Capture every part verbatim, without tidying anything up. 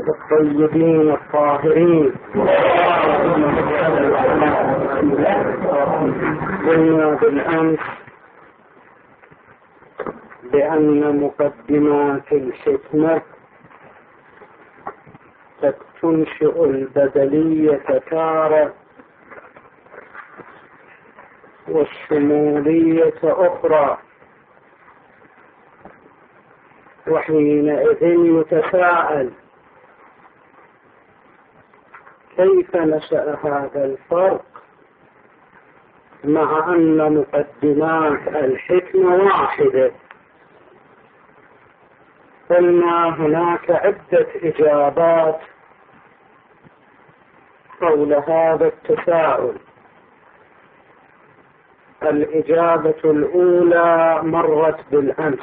الطيبين الطاهرين. قلنا بالأمس بأن مقدمات الحكمة قد تنشئ البدلية تارة والشمولية أخرى، وحينئذ يتساءل كيف نشأ هذا الفرق مع أن مقدمات الحكمة واحدة؟ قلنا هناك عدة إجابات حول هذا التساؤل. الإجابة الأولى مرت بالأمس.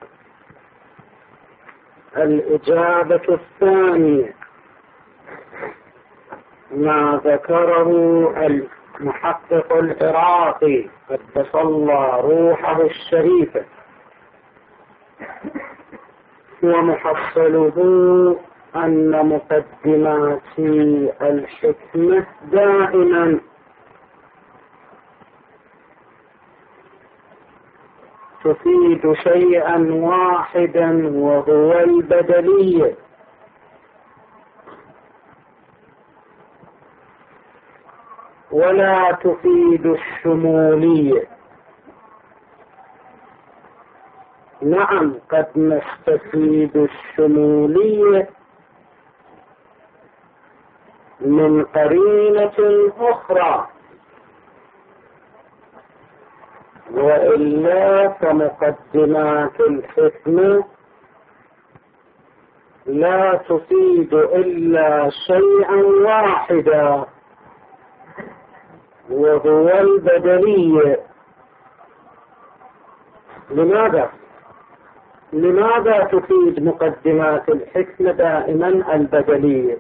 الإجابة الثانية ما ذكره المحقق العراقي قدس الله روحه الشريفة، ومحصله أن مقدمات الحكمة دائما تفيد شيئا واحدا وهو البدلية، ولا تفيد الشمولية. نعم قد نستفيد الشمولية من قرينة أخرى، وإلا فمقدمات الحكمة لا تفيد إلا شيئا واحدا وهو البدلية. لماذا؟ لماذا تفيد مقدمات الحكمة دائما البدلية؟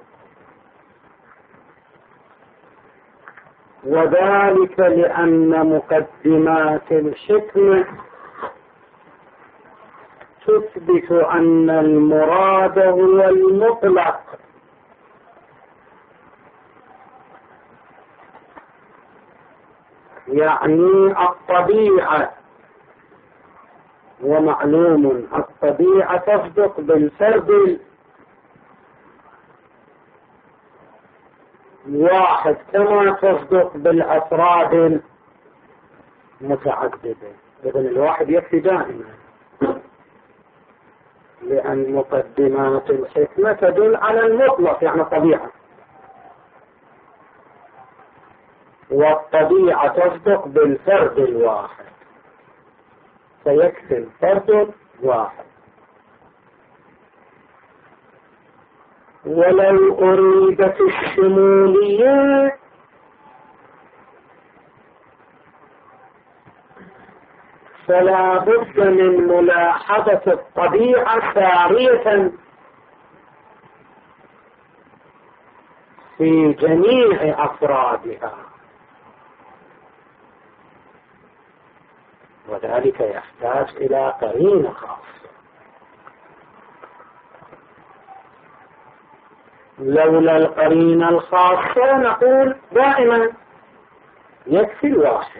وذلك لأن مقدمات الحكمة تثبت أن المراد هو المطلق، يعني الطبيعة. ومعلوم الطبيعة تصدق بالفرد الواحد كما تصدق بالأفراد المتعددة. إذن الواحد يكفي دائما، لأن مقدمات الحكمة تدل على المطلق يعني الطبيعة، والطبيعة تصدق بالفرد الواحد، فيكفي الفرد واحد. ولو أريدت الشمولية فلا بد من ملاحظة الطبيعة سارية في جميع أفرادها، وذلك يحتاج إلى قرينة خاصة. لولا القرينة الخاصة نقول دائما يكفي الواحد،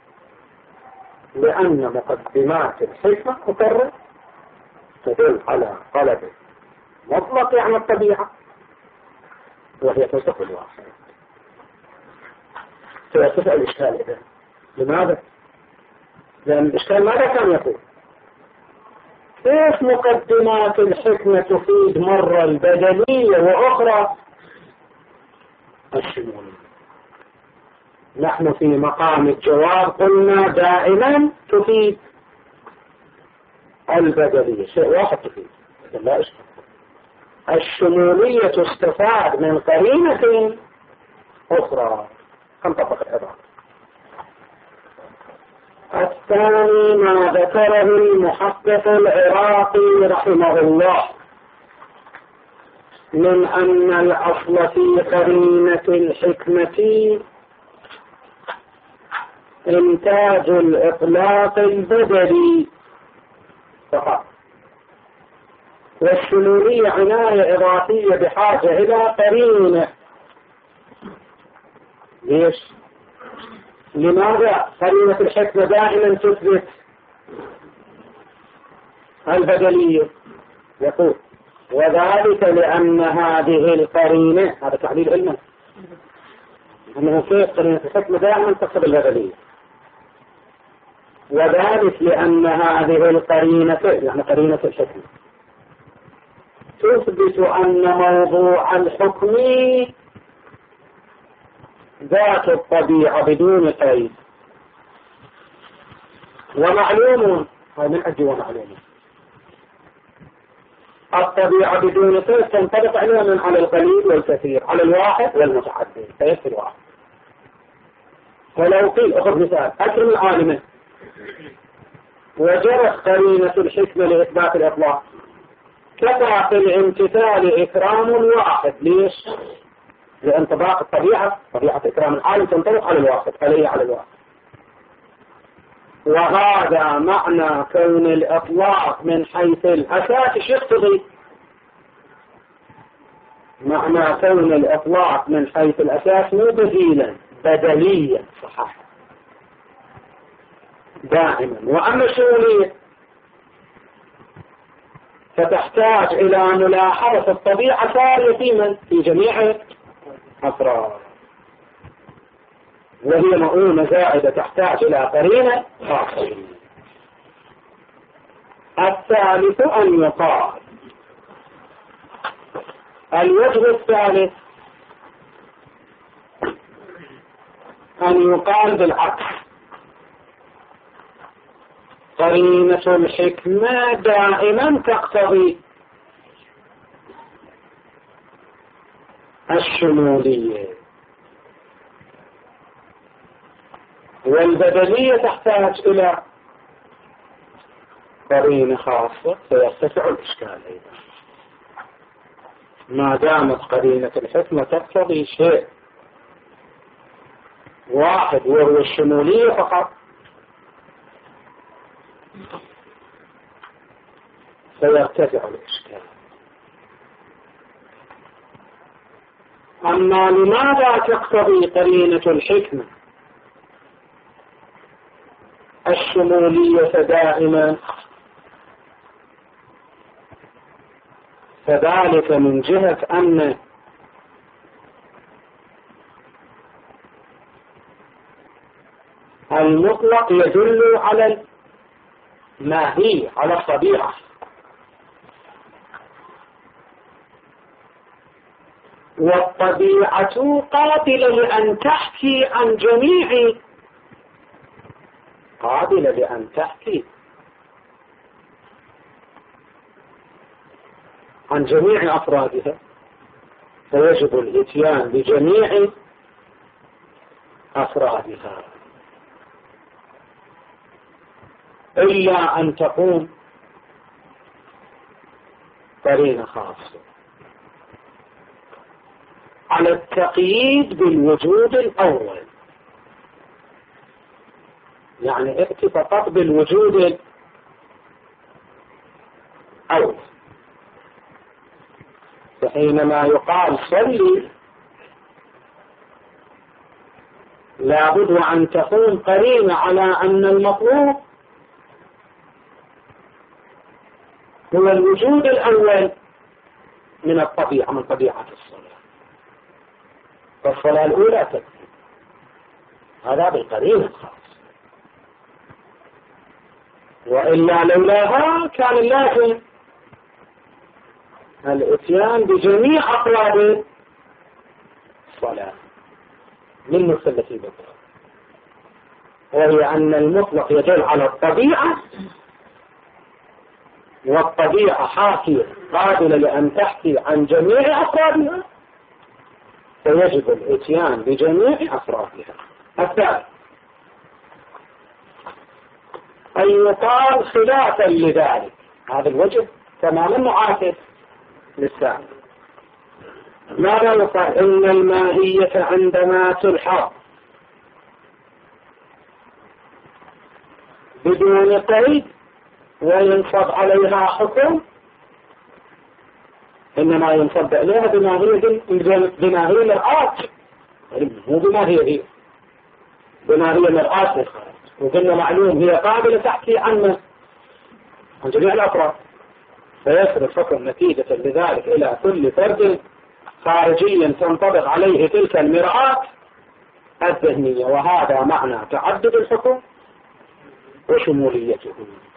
لأن مقدمات الحكمة مكرر تدل على طلب مطلق يعني الطبيعة، وهي تصدق الواحد. فتسأل الإشكال إذا لماذا؟ لأن الإشكال ماذا كان يقول؟ كيف مقدمات الحكمة تفيد مرة البدلية وأخرى الشمولية؟ نحن في مقام الجواب قلنا دائما تفيد البدلية، شيء واحد تفيد لا إشكال. الشمولية تستفاد من قرينة أخرى تنطبق العبارة. الثاني ما ذكره المحقق العراقي رحمه الله من أن الأصل في قرينة الحكمة إنتاج الإطلاق البدلي فقط، والشمولية عناية إضافية بحاجة إلى قرينة. ليش؟ لماذا قرينة الحكمة دائما تثبت البدلية؟ يقول وذلك لأن هذه القرينة، هذا تعليل علما، أنه كيف قرينة الحكمة دائما تقصد البدلية، وذلك لأن هذه القرينة يعني قرينة الحكمة تثبت أن موضوع الحكم ذات الطبيعة بدون قيد. ومعلوم هذا من أجل ومعلوم الطبيعة بدون قيد تنطبق علما على القليل والكثير، على الواحد والمتعدد، فيكفي الواحد. ولو قيل أخذ مثال أكرم العالمين وجرت قرينة الحكمة لإثبات الإطلاق، كفى في الامتثال إكرام الواحد. ليش؟ لانطباق الطبيعة، طبيعة إكرام العالم تنطبق على الواحد، عليه على الواحد. وهذا معنى كون الإطلاق من حيث الأساس. ايش يقتضي؟ معنى كون الإطلاق من حيث الأساس مو بديلا، بدليا. صحيح دائما. وأما الشمولية فتحتاج إلى ملاحظة الطبيعة سارية في من؟ في جميع أفراد، وهي مؤونة زائدة تحتاج إلى قرينة خاصة. الثالث أن يقال، الوجه الثالث أن يقال بالعكس، قرينة الحكمة دائما تقتضي الشمولية، والبدلية تحتاج إلى قرينة خاصة، فيرتفع الإشكال أيضا. ما دامت قرينة الحكمة تقتضي شيء واحد وهو الشمولية فقط، فيرتفع الإشكال. أما لماذا تقتضي قرينة الحكمة الشمولية دائما؟ فذلك من جهة أن المطلق يدل على الماهية، على الطبيعة، والطبيعة قابلة لأن تحكي عن جميع قابلة لأن تحكي عن جميع أفرادها، فيجب الإتيان بجميع أفرادها، إلا أن تكون قرينة خاصة على التقييد بالوجود الأول. يعني ائت فقط بالوجود الأول، فحينما يقال صلي لابد أن تكون قرينة على أن المطلوب هو الوجود الأول من الطبيعة، من طبيعة الصلاة، فالصلاة الأولى تكفي. هذا بالقرينة الخاصة، وإلا لولاها كان اللازم الاتيان بجميع أفراد الصلاة من مثلث البطر، وهي أن المطلق يدل على الطبيعة، والطبيعة حاكية قابلة لأن تحكي عن جميع أفرادها، فيجب الاتيان بجميع أفرادها. الثالث أن يقال خلافا لذلك، هذا الوجه تماما معاكس للثاني. ماذا يقال؟ إن الماهية عندما تلحظ بدون قيد وينصب عليها حكم إنما ينصب إليها بما هي بما هي مرآة، مو بما هي هي، بما هي مرآة للخارج. وقلنا معلوم هي قابلة تحكي عن عن جميع الأفراد، فيصل الحكم نتيجة لذلك إلى كل فرد خارجيا تنطبق عليه تلك المرآة الذهنية. وهذا معنى تعدد الحكم وشموليته.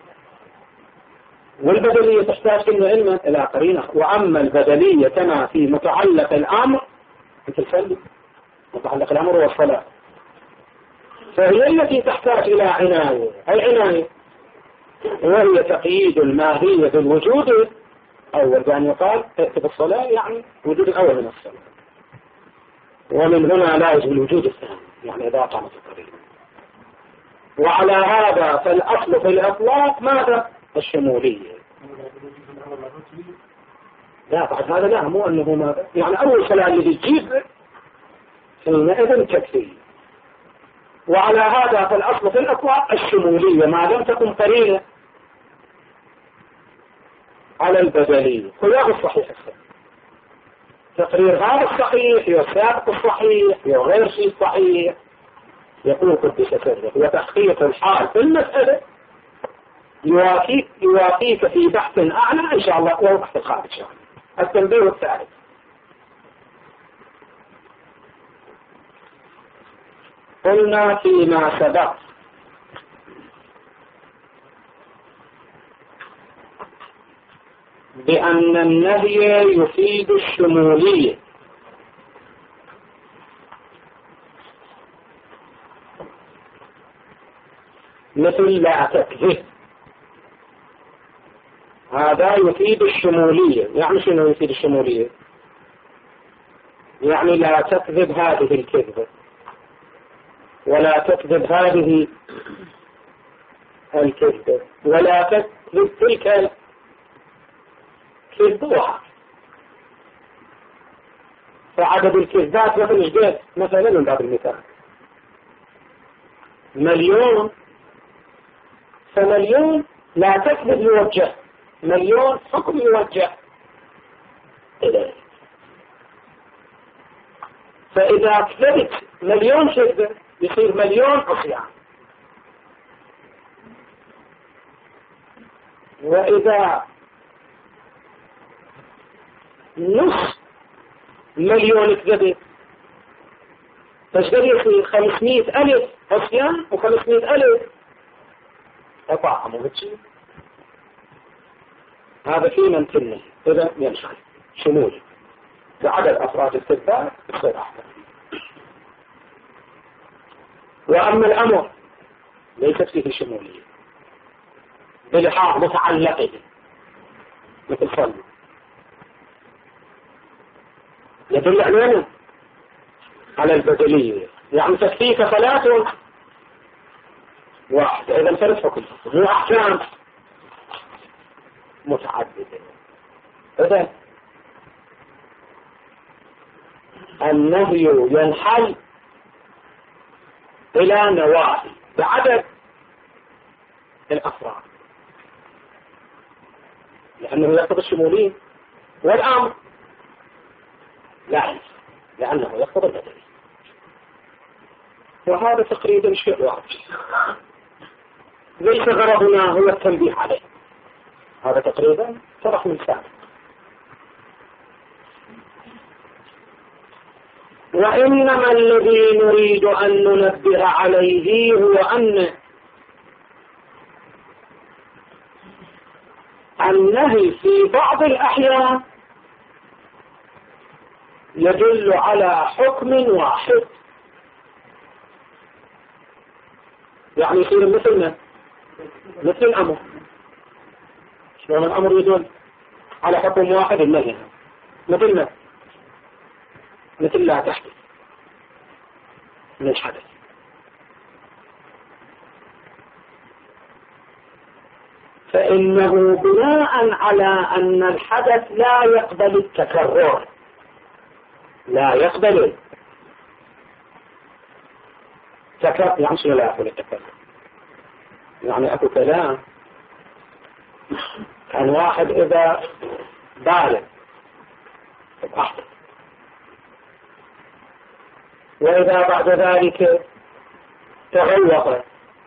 والبدلية تحتاج إنه علما إلى قرينة. وأما البدلية كما في متعلق الأمر مثل الفل، متعلق الأمر والصلاة، فهي التي تحتاج إلى عناية. العناية وهي تقييد الماهية بالوجود أول، بأن يقال ائت بالصلاة يعني وجود الأول من الصلاة، ومن هنا لا يجب الوجود الثاني يعني إذا قامت القرينة. وعلى هذا فالأصل في الإطلاق ماذا؟ الشمولية. لا بعد هذا لا، مو أنه ماذا يعني أول كلام اللي بيجيب حينئذ تكفي. وعلى هذا فالأصل في الإطلاق الشمولية ما لم تكن قرينة على البدلية. خلاف الصحيح الصحيح. تقرير هذا الصحيح يسابق الصحيح وغير شيء صحيح. يقول قدس سره وتحقيق الحال في المسألة يوافيك, يوافيك في بحث أعلى إن شاء الله، وهو بحث الخارج إن شاء الله. التنبيه الثالث قلنا فيما سبق بأن النهي يفيد الشمولية، مثل لا تكذب، هذا يفيد الشمولية. يعني شنو يفيد الشمولية؟ يعني لا تكذب هذه الكذبة ولا تكذب هذه الكذبة ولا تكذب تلك الكذبة. فعدد الكذبات مثل جديد مثلا من باب المثال مليون، فمليون لا تكذب يوجه، مليون حكم يوجه إليه. فإذا كذبت مليون كذبة يصير مليون عصيان، وإذا نص مليون كذبة فاشتغل يصير خمسمائة ألف عصيان وخمسمائة ألف أطاعة. مهتشي هذا في من تنه إذا ينشغل شمولي بعدد أفراد الكذبات يصير أحسن. وأما الأمر ليست فيه شمولية بلحاظ متعلقه مثل صلي، يدل علينا على البدلية، يعني تكفيك ثلاث واحدة إذا ثلاث حكم مو أحكام متعددة. إذا النهي ينحل إلى نواحي بعدد الأفراد، لأنه يقتضي الشمولية. والأمر لا، لأنه يقتضي البدلية. وهذا تقريبا شيء واضح، ليس غرضنا هو التنبيه عليه، هذا تقريبا طرح من سابق. وإنما الذي نريد أن ننبه عليه هو أن النهي في بعض الأحيان يدل على حكم واحد، يعني يصير مثلنا مثل الأمر. شلون الأمر يدل على حكم واحد؟ النهي مثلنا مثل لا تحدث من الحدث. فإنه بناء على أن الحدث لا يقبل التكرر، لا يقبل تكرر. يعني شنو لا يقبل التكرر؟ يعني أكو كلام كان واحد إذا بالغ أحدث. وإذا بعد ذلك تغوط،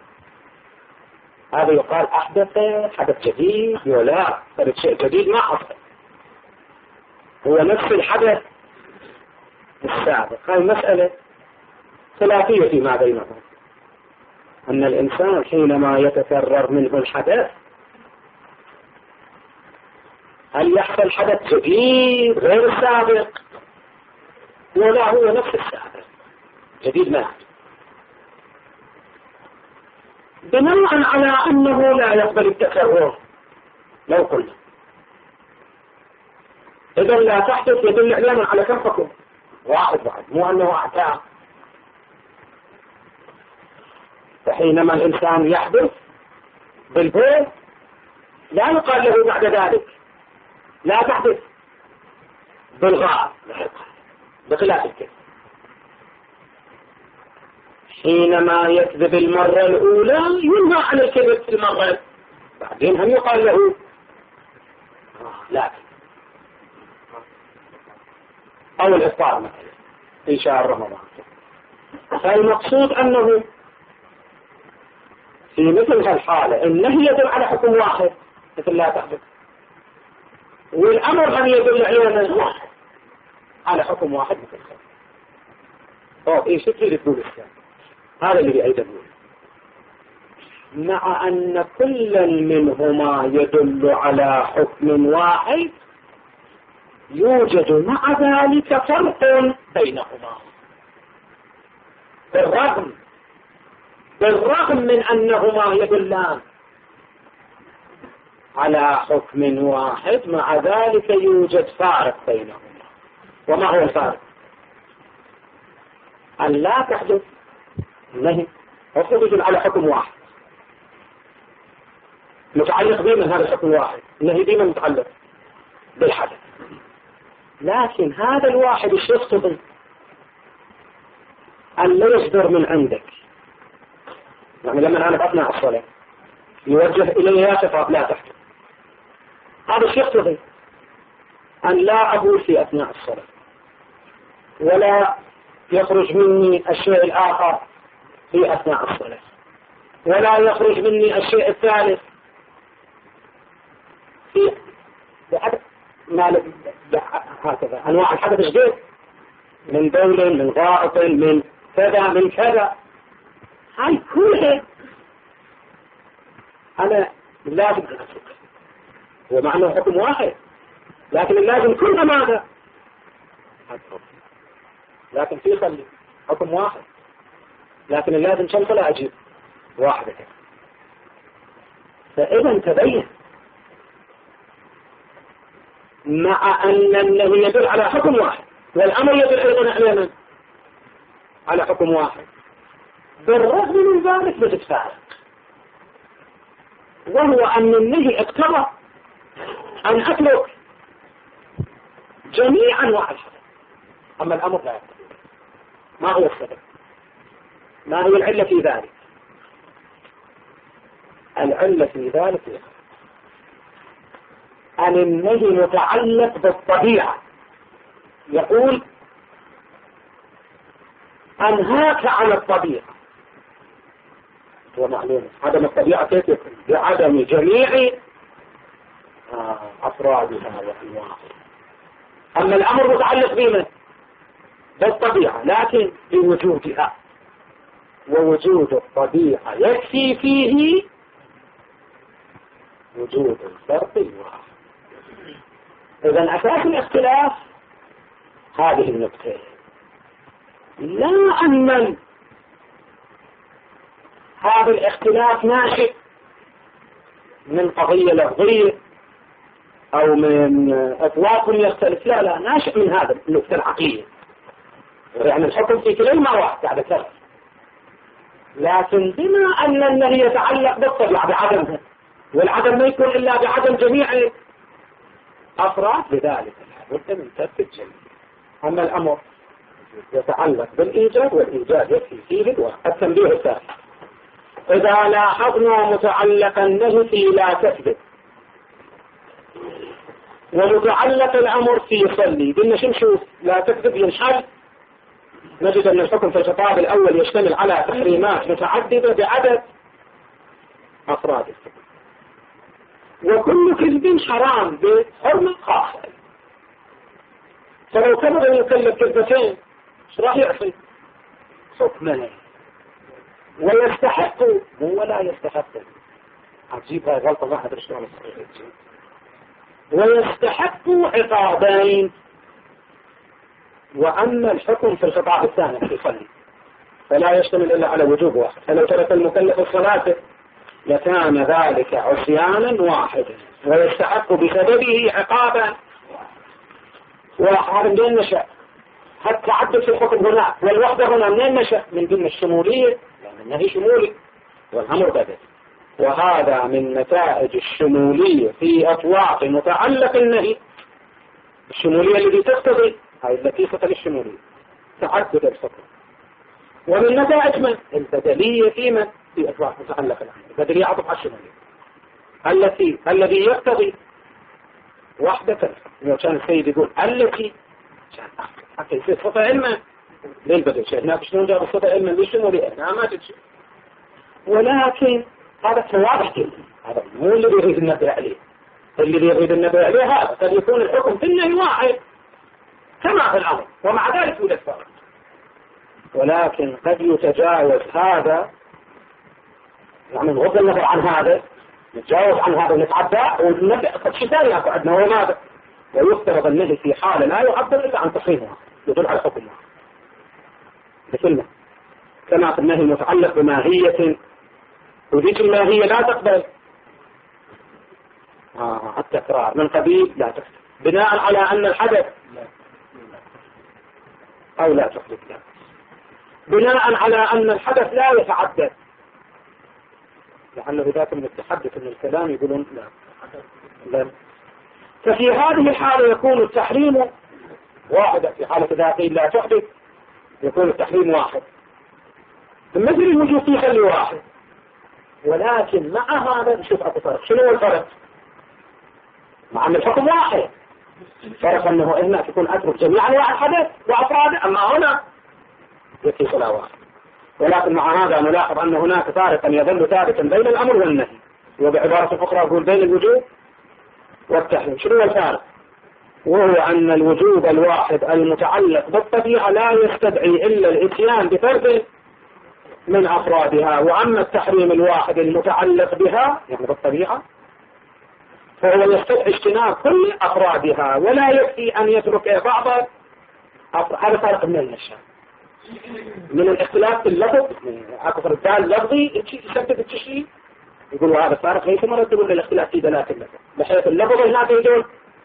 هذا يقال أحدث حدث جديد ولا حدث شيء جديد ما حصل، هو نفس الحدث السابق. هذه مسألة خلافية فيما بينهم، أن الإنسان حينما يتكرر منه الحدث هل يحصل حدث جديد غير السابق ولا هو نفس السابق جديد ما يحصل، بناء على أنه لا يقبل التكرر. لو قلنا إذا لا تحدث يدل علينا على كم حكم واحد بعد، مو أنه أعتاه. فحينما الإنسان يحدث بالبيت لا يقال له بعد ذلك لا تحدث بالغاء بخلاف الكذب. حينما يكذب المرة الأولى ينهى عن الكذب في المرة، بعدين هم يقال له لا، أو الإفطار مثلا في شهر رمضان. فالمقصود أنه في مثل هالحالة النهي يدل على حكم واحد مثل لا تحدث، والأمر أن يدل علينا على حكم واحد مثل خير. طيب إيش تريد تقول الإسلام؟ هذا اللي أيضا يقول مع أن كل منهما يدل على حكم واحد يوجد مع ذلك فرق بينهما، بالرغم بالرغم من أنهما يدلان على حكم واحد مع ذلك يوجد فارق بينهما. وما هو الفارق؟ أن لا تحدث النهي يدل على حكم واحد متعلق به من هذا الحكم واحد، النهي دائما متعلق بالحدث، لكن هذا الواحد ايش يقتضي؟ أن لا يصدر من عندك. يعني لما أنا بأثناء الصلاة يوجه إلي يا شفاء لا تحدث، هذا ايش يقتضي؟ أن لا أقول في أثناء الصلاة ولا يخرج مني الشيء الآخر في أثناء الصلاة ولا يخرج مني الشيء الثالث في بحدث ما هكذا أنواع الحدث جديد، من بول من غائط من كذا من كذا، هاي كلها أنا لازم أفكر. هو معنى حكم واحد لكن اللازم كل ماذا؟ لكن في خلي حكم واحد لكن اللازم شمس لا أجيب واحدة. فإذا تبين مع أن النهي يدل على حكم واحد والأمر يدل أيضا على على حكم واحد، بالرغم من ذلك بتتفارق، وهو أن النهي اقتضى أن أترك جميع أنواع الحدث، أما الأمر لا يقتضي. ما هو السبب؟ ما هي العلة في ذلك؟ العلة في ذلك أن النهي متعلق بالطبيعة، يقول أنهاك عن الطبيعة، ومعلومة عدم الطبيعة كيف يكون؟ بعدم جميع أفرادها وأنواعها. أما الأمر متعلق بمن؟ بالطبيعة لكن بوجودها، ووجود الطبيعة يكفي فيه وجود الفرق الواحد. إذن أساس الاختلاف هذه النقطة، لا أن هذا الاختلاف ناشئ من قضية لفظية أو من إطلاق يختلف، لا لا ناشئ من هذا النقطة العقلية، يعني الحكم في كلمة واحدة بعد ثلاث، لكن بما أن النهي يتعلق بالطبيعة بعدمها، والعدم ما يكون إلا بعدم جميع أفراد، بذلك لابد من ترك الجميع. أما الأمر يتعلق بالإيجاد، والإيجاد يكفي فيه التنبيه الثاني. إذا لاحظنا متعلق النهي في لا تكذب، ومتعلق الأمر في يصلي. قلنا شو نشوف؟ لا تكذب ينحل. نجد أن الحكم في الخطاب الأول يشتمل على تحريمات متعددة بعدد أفراده، وكل كذب حرام بحرمة خاصة. فلو كذب المكلف كذبتين ايش راح يعصي؟ حكما ويستحق ولا يستحق. عجيب، هاي غلطة ما أدري شلون الصحيح. ويستحق عقابين. وأما الحكم في الخطاب الثاني في يصلي فلا يشتمل إلا على وجوب واحد، فلو ترك المكلف الصلاة لكان ذلك عصيانا واحدا ويستحق بسببه عقابا. وهذا منين نشأ؟ حتى تعدد في الحكم هنا والوحدة هنا منين نشأ؟ من ضمن الشمولية، لأن النهي شمولي والأمر بدل. وهذا من نتائج الشمولية في أطلاق متعلق النهي. الشمولية التي تقتضي هاي اللطيفة للشمولية تعدد الحكم. ومن نتائج من؟ البدلية في من؟ في أطلاق متعلق النهي. البدلية عطف على الشمولية التي الذي يقتضي وحدة. لو كان السيد يقول التي حتى يصير صفة علما للبدل شيء هناك شلون جاب الصفة علما للشمولية؟ أنا ما تجي. ولكن هذا واضح جدا، هذا مو اللي يريد النبي عليه. اللي يريد النبي عليه هذا قد يكون الحكم في النهي واحد كما في الأمر ومع ذلك يوجد فرق. ولكن قد يتجاوز هذا، يعني نغض النظر عن هذا، نتجاوز عن هذا ونتعدى والنبي قد شتاني أكو عندنا هو ماذا؟ ويفترض النهي في حالة لا يعبر إلا عن تحريمها يدل على حكمها بكلمة، كما في النهي المتعلق بماهية وذيك الماهية لا تقبل آه التكرار من قبيل لا تقبل بناء على أن الحدث أو لا تقبل لا. بناء على أن الحدث لا يتعدد، لعله ذاك من التحدث من الكلام يقولون لا. لا. ففي هذه الحالة يكون التحريم واحدا. في حالة إذا قيل لا تحدث يكون التحريم واحد. مثل الوجوب فيه خلي واحد. ولكن مع هذا نشوف أكو فرق. شنو هو الفرق؟ مع أن الحكم واحد، فرق أنه هناك يكون أترك جميع أنواع الحدث وأفراده، أما هنا يكفي صلاة واحد. ولكن مع هذا نلاحظ أن هناك فارقا يظل ثابتا بين الأمر والنهي، وبعبارة أخرى يقول بين الوجوب والتحريم. شنو الفارق؟ وهو أن الوجوب الواحد المتعلق بالطبيعة لا يستدعي إلا الإتيان بفرد من أفرادها، وأما التحريم الواحد المتعلق بها يعني بالطبيعة فهو يستدعي اجتناب كل أفرادها ولا يكفي أن يترك بعض. هذا فرق من النشأ من الاختلاف في اللفظ، أكو فرق اللفظي يسبب التشريع. يقولوا هذا فارق ليس مرتب للاختلاف في دلالة اللفظ، بحيث اللفظ هناك يدل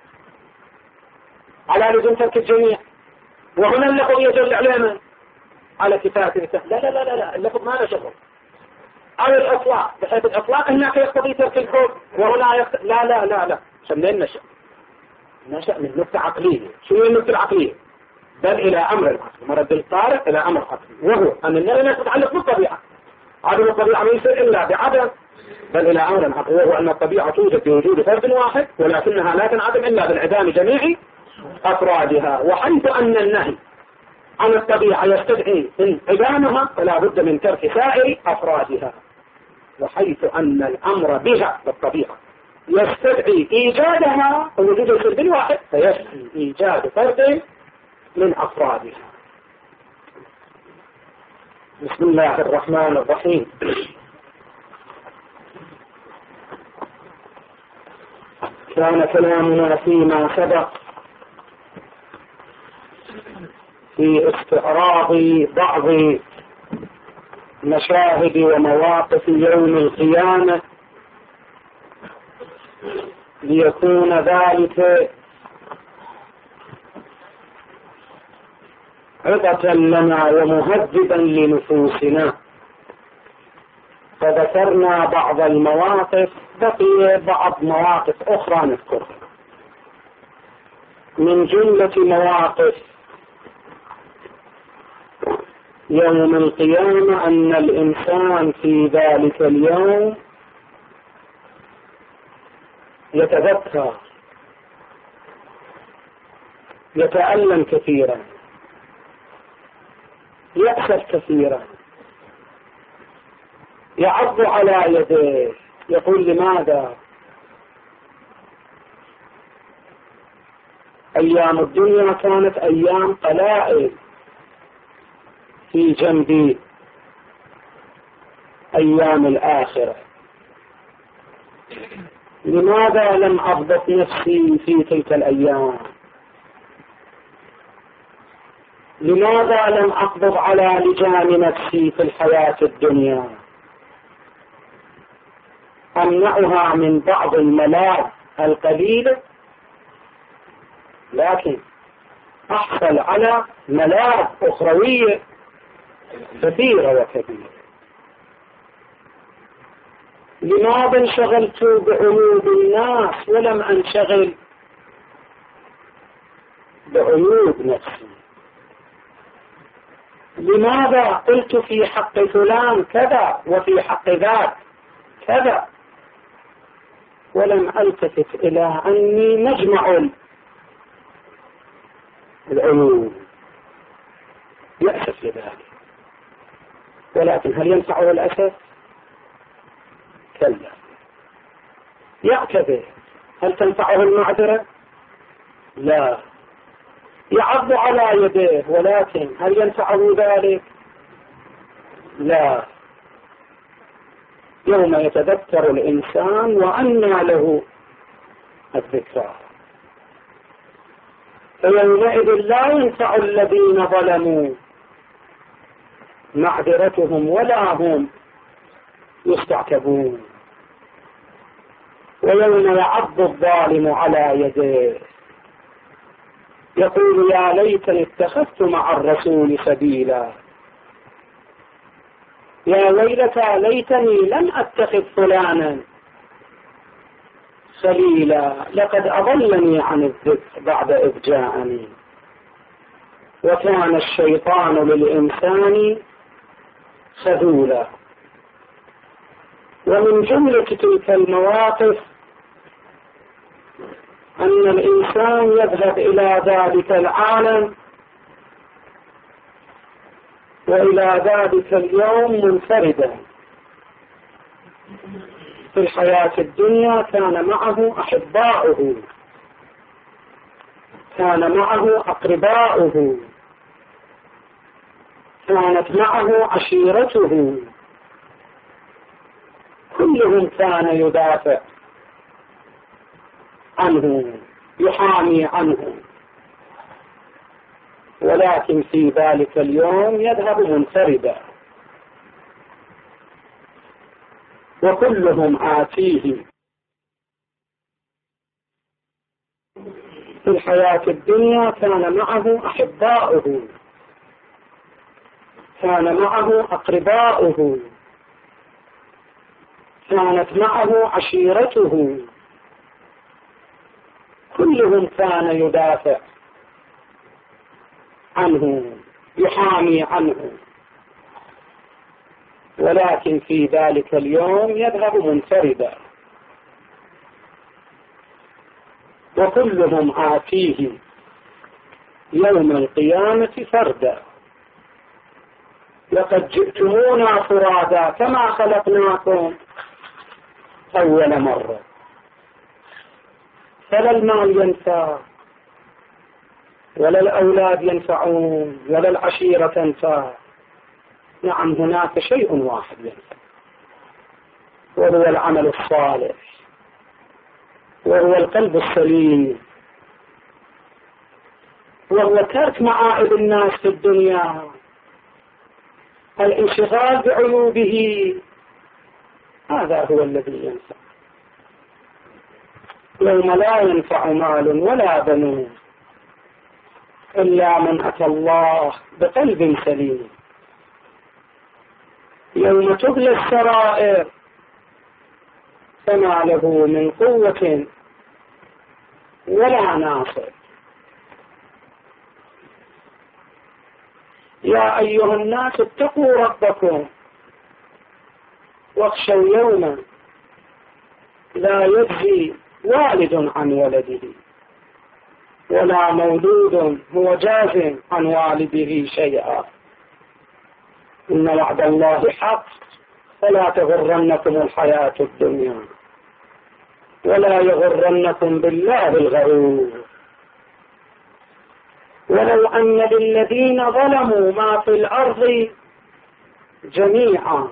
على لزوم ترك الجميع، وهنا اللفظ يدل على من؟ على كفاية الإنسان. لا لا لا لا اللفظ ما له شغل. أو الإطلاق، بحيث الإطلاق هناك يقتضي ترك الكل وهنا يقت... لا لا لا لا شملين نشأ نشأ من نقطة عقلية. شنو النقطة العقلية؟ بل إلى أمر العقل، مرد الطارق إلى أمر عقلي، وهو أن النهي يتعلق بالطبيعة. عدم الطبيعة ليس إلا بعدم بل إلى أمر عقلي، وهو أن الطبيعة توجد بوجود فرد واحد ولكنها لا تنعدم إلا بالعدام جميع أفرادها. وحيث أن النهي عن الطبيعة يستدعي انعدامها فلا بد من ترك سائر أفرادها، وحيث أن الأمر بها بالطبيعة يستدعي إيجادها ووجود الفرد الواحد فيستدعي إيجاد فرد من أفرادها. بسم الله الرحمن الرحيم. كان كلامنا فيما سبق في استعراض بعض مشاهد ومواقف يوم القيامة ليكون ذلك عظة لنا ومهذبا لنفوسنا. فذكرنا بعض المواقف، بقي بعض مواقف أخرى نذكرها. من جملة مواقف يوم القيامة أن الإنسان في ذلك اليوم يتذكر يتألم كثيرا، يأسف كثيرا، يعض على يديه، يقول لماذا؟ أيام الدنيا كانت أيام قلائل في جنب أيام الآخرة، لماذا لم أضبط نفسي في تلك الأيام؟ لماذا لم أقبض على لجام نفسي في الحياة الدنيا، أمنعها من بعض الملاذ القليلة، لكن أحصل على ملاذ أخروية كثيرة وكبيرة؟ لماذا انشغلت بعيوب الناس ولم أنشغل بعيوب نفسي؟ لماذا قلت في حق فلان كذا وفي حق ذاك كذا ولم ألتفت إلى أني نجمع العيوب؟ يأسف لذلك، ولكن هل ينفعه الأسف؟ كلا. يعتذر، هل تنفعه المعذرة؟ لا. يعض على يديه، ولكن هل ينفعه ذلك؟ لا. يوم يتذكر الإنسان وأنى له الذكرى، فيومئذ لا ينفع الذين ظلموا معذرتهم ولا هم يستعتبون. ويوم يعض الظالم على يديه يقول يا ليتني اتخذت مع الرسول سبيلا، يا ويلتى ليتني لم أتخذ فلانا خليلا، لقد أضلني عن الذكر بعد إذ جاءني، وكان الشيطان للإنسان خذولا. ومن جملة تلك المواقف أن الإنسان يذهب إلى ذلك العالم وإلى ذلك اليوم منفردا. في الحياة الدنيا كان معه أحباؤه، كان معه أقرباؤه، كانت معه عشيرته، كلهم كان يدافع عنه، يحامي عنه، ولكن في ذلك اليوم يذهب منفردا، وكلهم آتيه. في الحياة الدنيا كان معه أحباؤه، كان معه أقرباؤه، كانت معه عشيرته، كلهم كان يدافع عنه، يحامي عنه، ولكن في ذلك اليوم يذهب منفردا، وكلهم آتيه يوم القيامة فردا. لقد جئتمونا فرادا كما خلقناكم أول مرة. فلا المال ينفع، ولا الأولاد ينفعون، ولا العشيرة تنفع. نعم، هناك شيء واحد ينفع، وهو العمل الصالح، وهو القلب السليم، وهو ترك معائب الناس في الدنيا، الانشغال بعيوبه، هذا هو الذي ينفع. يوم لا ينفع مال ولا بنون إلا من أتى الله بقلب سليم. يوم تبلى السرائر فما له من قوة ولا ناصر. يا أيها الناس اتقوا ربكم واخشوا يوما لا يجزي والد عن ولده ولا مولود هو جاز عن والده شيئا. إن وعد الله حق فلا تغرنكم الحياة الدنيا ولا يغرنكم بالله الغرور. ولو أن للذين ظلموا ما في الأرض جميعا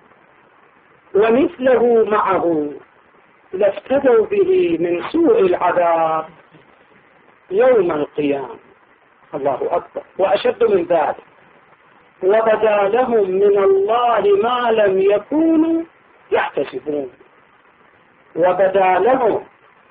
ومثله معه لافتدوا به من سوء العذاب يوم القيامة. الله أكبر. وأشد من ذلك وبدا لهم من الله ما لم يكونوا يحتسبون. وبدا لهم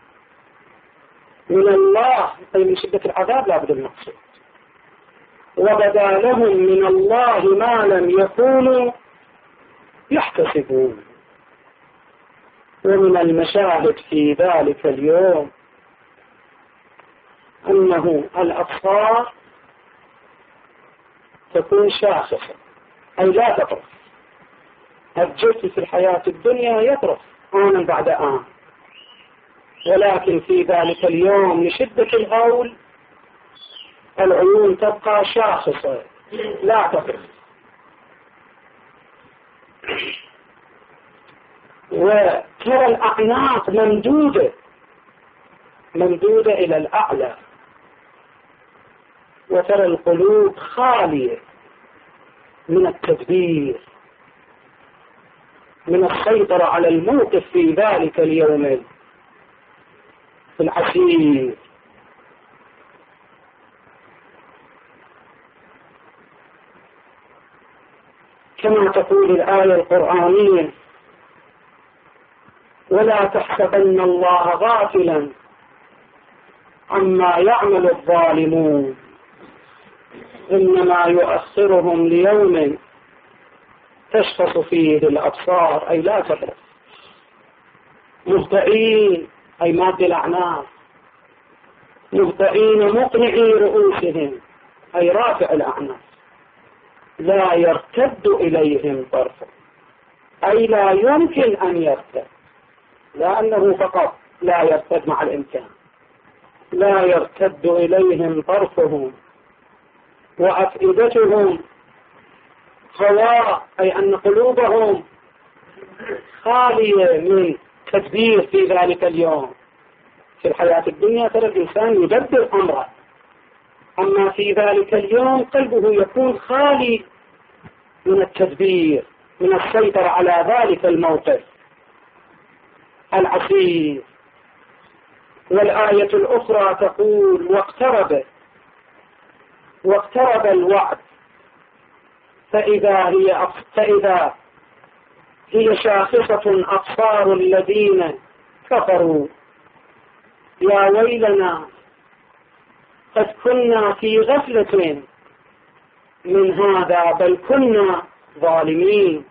من الله أي من شدة العذاب لا بد المقصود. وبدا لهم من الله ما لم يكونوا يحتسبون. ومن المشاهد في ذلك اليوم أنه الأبصار تكون شاخصة أي لا تطرف. الجسم في الحياة الدنيا يطرف آنا بعد آن، ولكن في ذلك اليوم لشدة الهول العيون تبقى شاخصة لا تطرف. وترى الأعناق ممدودة ممدودة إلى الأعلى، وترى القلوب خالية من التدبير، من السيطرة على الموقف في ذلك اليوم العسير. كما تقول الآية القرآنية: ولا تحسبن الله غافلا عما يعمل الظالمون إنما يؤخرهم ليوم تشخص فيه الأبصار أي لا تطرف. مهطعين أي ماد الأعناق، مهطعين مقنعي رؤوسهم أي رافع الأعناق، لا يرتد إليهم طرفه أي لا يمكن أن يرتد، لأنه فقط لا يرتد مع الإمكان، لا يرتد إليهم طرفهم. وأفئدتهم خواء أي أن قلوبهم خالية من تدبير في ذلك اليوم. في الحياة الدنيا ترى الإنسان يدبر أمره، أما في ذلك اليوم قلبه يكون خالي من التدبير، من السيطرة على ذلك الموقف العسير. والآية الأخرى تقول: واقترب واقترب الوعد فإذا هي فإذا هي شاخصة أبصار الذين كفروا يا ويلنا قد كنا في غفلة من هذا بل كنا ظالمين.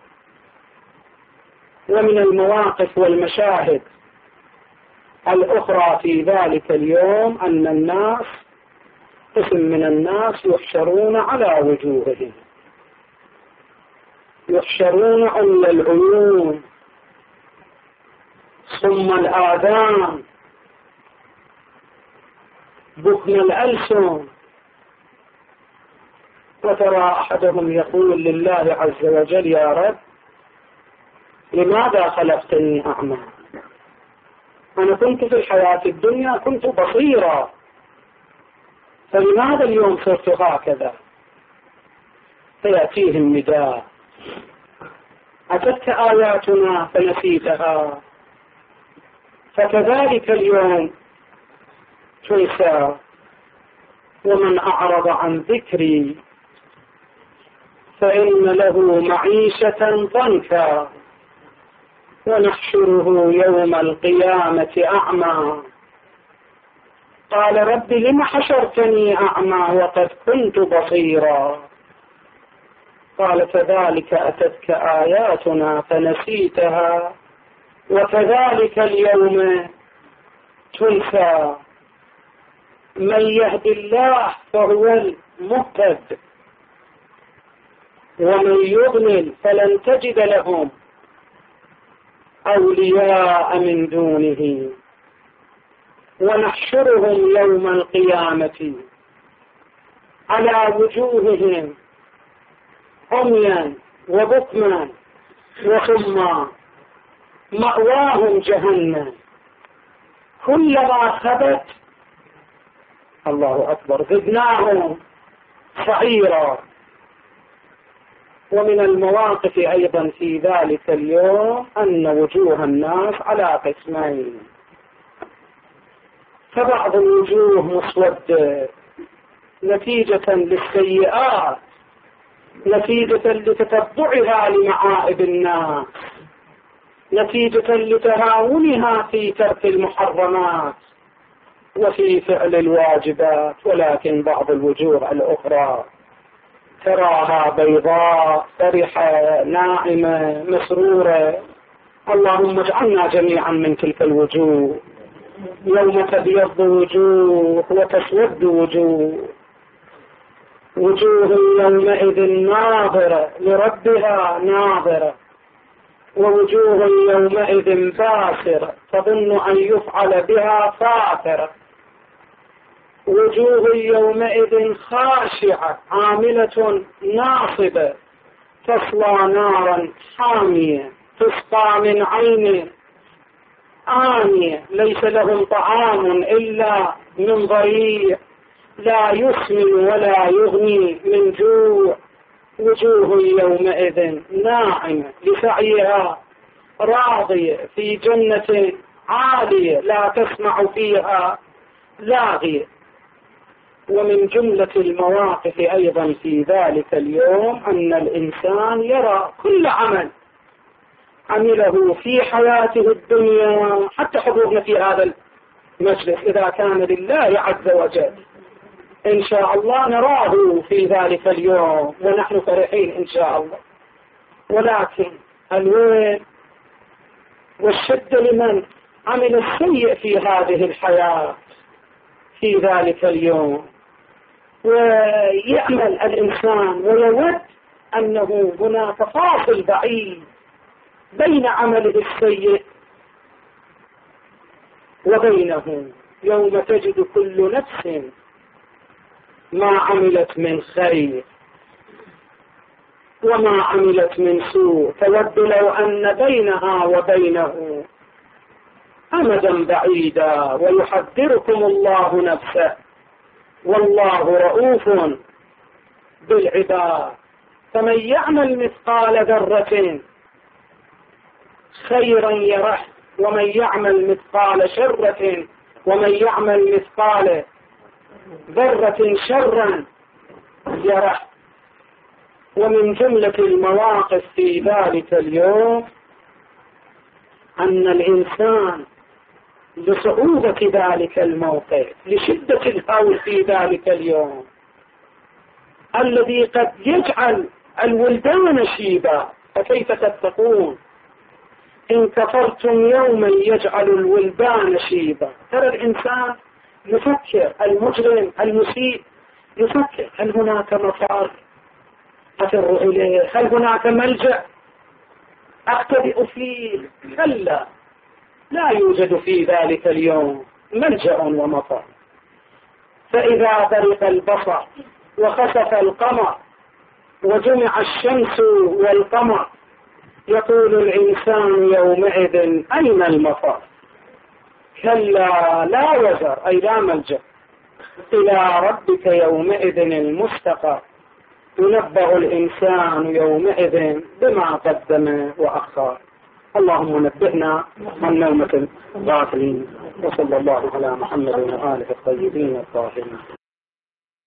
ومن المواقف والمشاهد الأخرى في ذلك اليوم أن الناس قسم من الناس يحشرون على وجوههم، يحشرون على العيون صم الآذان بكم الألسن. وترى أحدهم يقول لله عز وجل: يا رب لماذا خلقتني أعمى؟ أنا كنت في الحياة الدنيا كنت بصيرا، فلماذا اليوم صرت هكذا؟ فيأتيه النداء: أتتك آياتنا فنسيتها فكذلك اليوم تنسى. ومن أعرض عن ذكري فإن له معيشة ضنكا ونحشره يوم القيامة أعمى. قال: رب لم حشرتني أعمى وقد كنت بصيرا؟ قال: كذلك أتتك آياتنا فنسيتها وكذلك اليوم تنسى. من يهد الله فهو المهتد ومن يضلل فلن تجد لهم أولياء من دونه. ونحشرهم يوم القيامة على وجوههم عميا وبكما وصما مأواهم جهنم كلما خبت الله أكبر زدناهم سعيرا. ومن المواقف أيضا في ذلك اليوم أن وجوه الناس على قسمين، فبعض الوجوه مسودة نتيجة للسيئات، نتيجة لتتبعها لمعائب الناس، نتيجة لتهاونها في ترك المحرمات وفي فعل الواجبات. ولكن بعض الوجوه الأخرى تراها بيضاء فرحة ناعمة مسرورة. اللهم اجعلنا جميعا من تلك الوجوه، يوم تبيض وجوه وتسود وجوه، وجوه يومئذ ناظرة لربها ناظرة، ووجوه يومئذ باسرة تظن أن يفعل بها فاخرة، وجوه يومئذ خاشعة عاملة ناصبة تصلى نارا حامية تسقى من عين آنية ليس لهم طعام إلا من ضريع لا يسمن ولا يغني من جوع. وجوه يومئذ ناعمة لسعيها راضية في جنة عالية لا تسمع فيها لاغية. ومن جملة المواقف أيضا في ذلك اليوم أن الإنسان يرى كل عمل عمله في حياته الدنيا، حتى حضورنا في هذا المجلس إذا كان لله عز وجل إن شاء الله نراه في ذلك اليوم ونحن فرحين إن شاء الله. ولكن الويل والشدة لمن عمل السيء في هذه الحياة في ذلك اليوم، ويأمل الإنسان ويود أنه هناك فاصل بعيد بين عمله السيء وبينه يوم تجد كل نفس ما عملت من خير وما عملت من سوء تود لو أن بينها وبينه أمدا بعيدا. ويحذركم الله نفسه والله رؤوف بالعباد. فمن يعمل مثقال ذرة خيرا يره، ومن يعمل مثقال شرة ومن يعمل مثقال ذرة شرا يره. ومن جملة المواقف في ذلك اليوم أن الإنسان لصعوبة ذلك الموقف، لشدة الهول في ذلك اليوم الذي قد يجعل الولدان شيبا، فكيف تتقون إن كفرتم يوما يجعل الولدان شيبا. ترى الإنسان يفكر، المجرم المسيء يفكر هل هناك مفر أفر إليه، هل هناك ملجأ أختبئ فيه؟ كلا، لا يوجد في ذلك اليوم ملجأ ومفر. فإذا برق البصر وخسف القمر وجمع الشمس والقمر يقول الإنسان يومئذ أين المفر؟ كلا لا وزر، أي لا ملجأ، إلى ربك يومئذ المستقر. ينبأ الإنسان يومئذ بما قدم وأخر. اللهم نبهنا عن نومة الغافلين، وصلى الله على محمد وآله الطيبين الطاهرين.